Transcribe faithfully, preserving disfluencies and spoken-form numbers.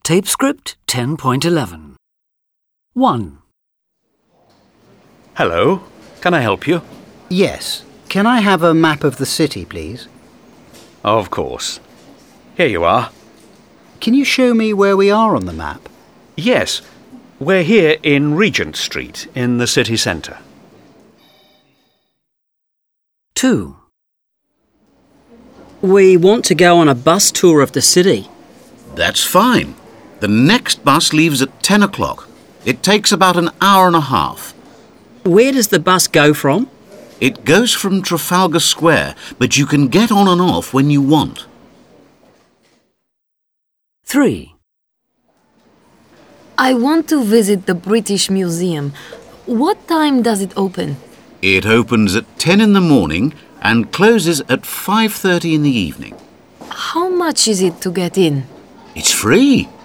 Tape script ten point eleven. one. Hello, can I help you? Yes. Can I have a map of the city, please? Of course. Here you are. Can you show me where we are on the map? Yes, we're here in Regent Street, in the city centre. two. We want to go on a bus tour of the city. That's fine. The next bus leaves at ten o'clock. It takes about an hour and a half. Where does the bus go from? It goes from Trafalgar Square, but you can get on and off when you want. three. I want to visit the British Museum. What time does it open? It opens at ten in the morning and closes at five thirty in the evening. How much is it to get in? It's free.